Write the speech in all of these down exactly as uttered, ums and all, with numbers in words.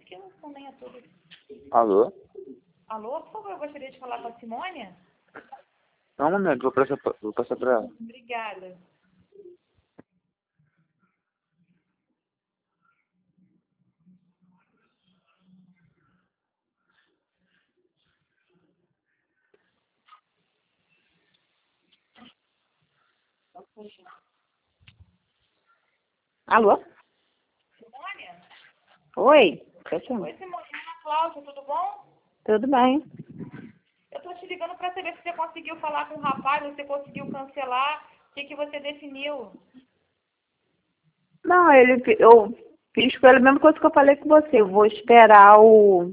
que eu não nem a tudo. Alô? Alô, por favor, eu gostaria de falar com a Simônia. Só um momento, vou passar, pra- vou passar pra ela. Obrigada. Alô? Simônia? Oi? Fechou. Oi, Simônia. Ana Cláudia, tudo bom? Tudo bem? Eu tô te ligando para saber se você conseguiu falar com o rapaz, você conseguiu cancelar, o que, que você definiu? Não, ele, eu fiz com ele a mesma coisa que eu falei com você. Eu vou esperar o,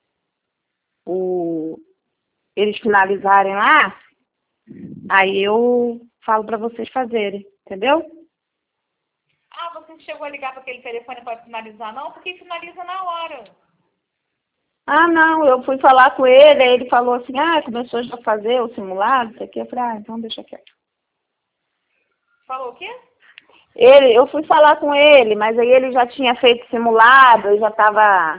o eles finalizarem lá, aí eu falo pra vocês fazerem, entendeu? Ah, você não chegou a ligar para aquele telefone para finalizar, não? Porque finaliza na hora. Ah, não, eu fui falar com ele, aí ele falou assim, ah, começou já a fazer o simulado, isso aqui. Eu falei, ah, então deixa quieto. Falou o quê? Ele, eu fui falar com ele, mas aí ele já tinha feito simulado, eu já estava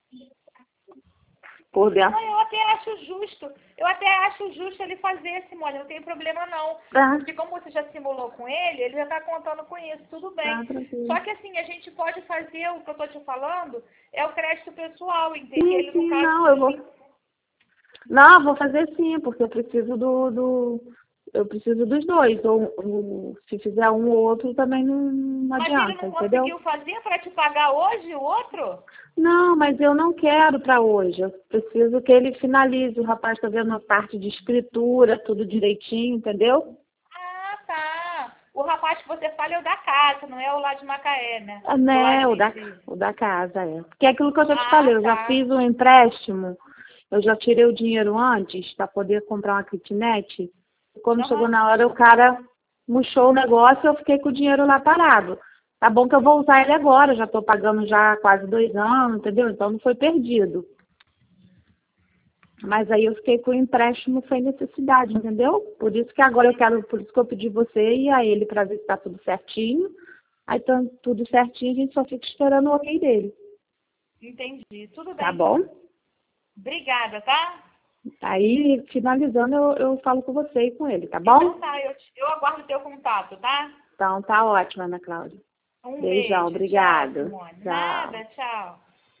por dentro. Não, eu até acho justo. Eu até acho justo ele fazer, Simone, não tem problema não. Tá. Porque como você já simulou com ele, ele já está contando com isso, tudo bem. Tá, tranquilo. Só que assim, a gente pode fazer, o que eu estou te falando, é o crédito pessoal, entende? Sim, Ele, no sim, caso, não, eu vou. Não, eu vou fazer sim, porque eu preciso do, do eu preciso dos dois. Ou, ou se fizer um ou outro também não, não Mas ele adianta, não entendeu? conseguiu fazer para te pagar hoje o outro? Não, mas eu não quero para hoje. Eu preciso que ele finalize. O rapaz está vendo a parte de escritura, tudo direitinho, entendeu? Ah, tá. O rapaz que você fala é o da casa, não é o lá de Macaé, né? Ah, O lá né, o de- da, de- o da casa, é. Porque é aquilo que eu já te Ah, falei, eu já tá. fiz um empréstimo, eu já tirei o dinheiro antes para poder comprar uma kitnet. E quando Aham. chegou na hora, o cara murchou o negócio e eu fiquei com o dinheiro lá parado. Tá bom que eu vou usar ele agora, já estou pagando já há quase dois anos, entendeu? Então não foi perdido. Mas aí eu fiquei com o empréstimo sem necessidade, entendeu? Por isso que agora eu quero, por isso que eu pedi você e a ele para ver se está tudo certinho. Aí tá tudo certinho, a gente só fica esperando o ok dele. Entendi. Tudo bem. Tá bom? Obrigada, tá? Aí, finalizando, eu, eu falo com você e com ele, tá Então bom? tá, eu, te- eu aguardo o teu contato, tá? Então tá ótimo, Ana Cláudia. Um Beijão, beijo. obrigado. Tchau, Simone. Tchau. Nada, tchau.